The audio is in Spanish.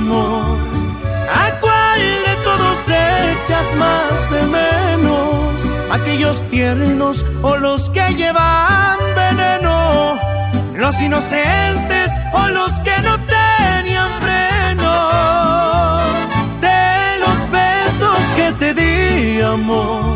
amor. ¿A cuál de todos echas más de menos? ¿Aquellos tiernos o los que llevan veneno? ¿Los inocentes o los que no tenían freno? De los besos que te di, amor,